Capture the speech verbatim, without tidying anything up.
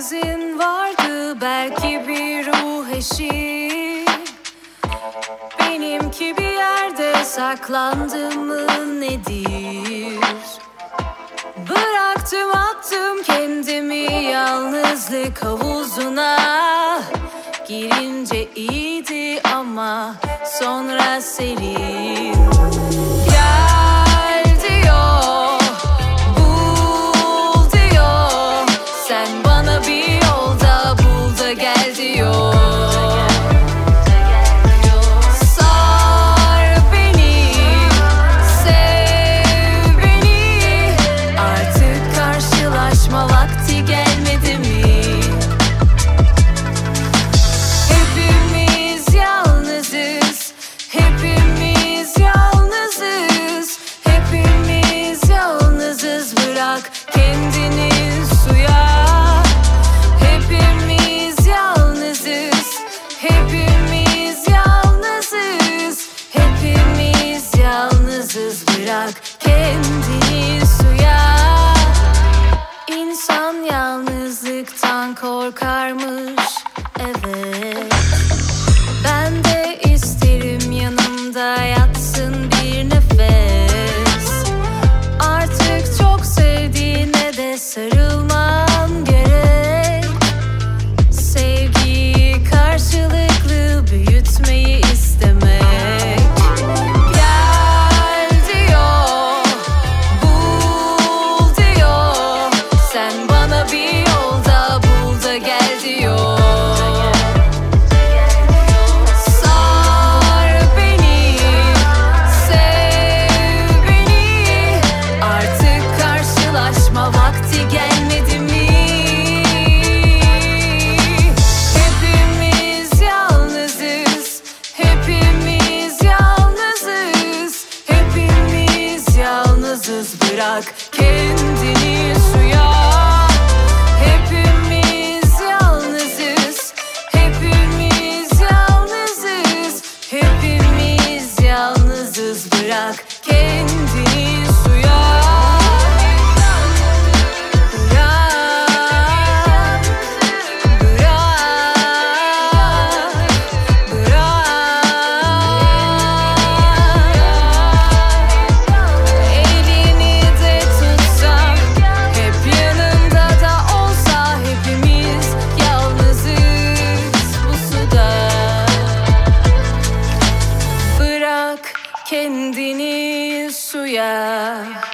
herkesin vardı belki bir ruh eşi. Benimki bir yerde saklandı mı nedir? Bıraktım attım kendimi yalnızlık havuzuna. Girince iyiydi ama sonra serin. Gel diyor, bul diyor, sen bana bir yolda bul da gel diyor. Sar beni, sev beni, artık karşılaşma vakti gelmedi mi? Hepimiz yalnızız, hepimiz yalnızız, hepimiz yalnızız, bırak kendini suya. Hepimiz yalnızız, hepimiz yalnızız, hepimiz yalnızız, bırak kendini suya. İnsan yalnızlıktan korkarmış, evet. Ben de isterim yanımda yatsın bir nefes. Artık çok sevdiğine de sarılmam gerek. Sevgiyi karşılıklı büyütmeyi istemek. Gel diyor, bul diyor, sen bana bir yolda bul da gel diyor. Sar beni, sev beni, artık karşılaşma vakti gelmedi mi? Hepimiz yalnızız, hepimiz yalnızız, hepimiz yalnızız, bırak kendini suya. Hepimiz yalnızız, hepimiz yalnızız, hepimiz yalnızız, bırak kendini suya. Bırak, bırak, bırak. Elini de tutsam, hep yanında da olsa, hepimiz yalnızız bu suda. Bırak kendini suya.